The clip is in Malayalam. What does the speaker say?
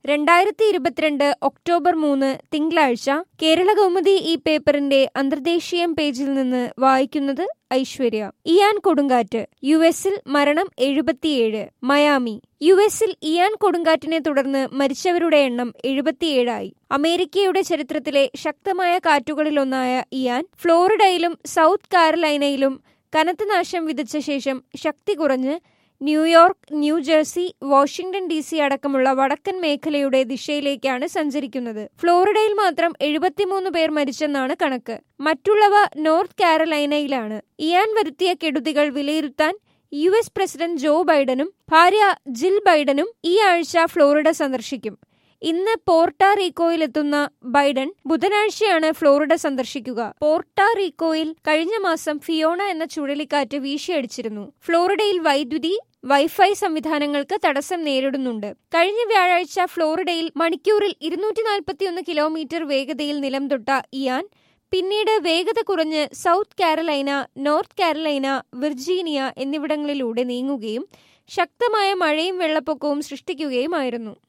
2022 ഒക്ടോബർ 3 തിങ്കളാഴ്ച കേരളകൗമുദി ഈ പേപ്പറിന്റെ അന്തർദേശീയം പേജിൽ നിന്ന് വായിക്കുന്നത് ഐശ്വര്യ. ഇയാൻ കൊടുങ്കാറ്റ്, യുഎസിൽ മരണം 77. മയാമി. യുഎസിൽ ഇയാൻ കൊടുങ്കാറ്റിനെ തുടർന്ന് മരിച്ചവരുടെ എണ്ണം 77ആയി. അമേരിക്കയുടെ ചരിത്രത്തിലെ ശക്തമായ കാറ്റുകളിലൊന്നായ ഇയാൻ ഫ്ലോറിഡയിലും സൗത്ത് കാരലൈനയിലും കനത്ത നാശം വിതച്ച ശേഷം ശക്തി കുറഞ്ഞ് ന്യൂയോർക്ക്, ന്യൂജേഴ്സി, വാഷിംഗ്ടൺ DC അടക്കമുള്ള വടക്കൻ മേഖലയുടെ ദിശയിലേക്കാണ് സഞ്ചരിക്കുന്നത്. ഫ്ലോറിഡയിൽ മാത്രം 73 പേർ മരിച്ചെന്നാണ് കണക്ക്. മറ്റുള്ളവ നോർത്ത് കാരലൈനയിലാണ്. ഇയാൻ വരുത്തിയ കെടുതികൾ വിലയിരുത്താൻ US പ്രസിഡന്റ് ജോ ബൈഡനും ഭാര്യ ജിൽ ബൈഡനും ഈ ആഴ്ച ഫ്ലോറിഡ സന്ദർശിക്കും. ഇന്ന് പോർട്ടോറീക്കോയിലെത്തുന്ന ബൈഡൻ ബുധനാഴ്ചയാണ് ഫ്ലോറിഡ സന്ദർശിക്കുക. പോർട്ടോറീക്കോയിൽ കഴിഞ്ഞ മാസം ഫിയോണ എന്ന ചുഴലിക്കാറ്റ് വീശിയടിച്ചിരുന്നു. ഫ്ലോറിഡയിൽ വൈദ്യുതി, വൈഫൈ സംവിധാനങ്ങൾക്ക് തടസ്സം നേരിടുന്നുണ്ട്. കഴിഞ്ഞ വ്യാഴാഴ്ച ഫ്ലോറിഡയിൽ മണിക്കൂറിൽ 241 കിലോമീറ്റർ വേഗതയിൽ നിലം തൊട്ട ഇയാൻ പിന്നീട് വേഗത കുറഞ്ഞ് South Carolina, North Carolina, Virginia എന്നിവിടങ്ങളിലൂടെ നീങ്ങുകയും ശക്തമായ മഴയും വെള്ളപ്പൊക്കവും സൃഷ്ടിക്കുകയുമായിരുന്നു.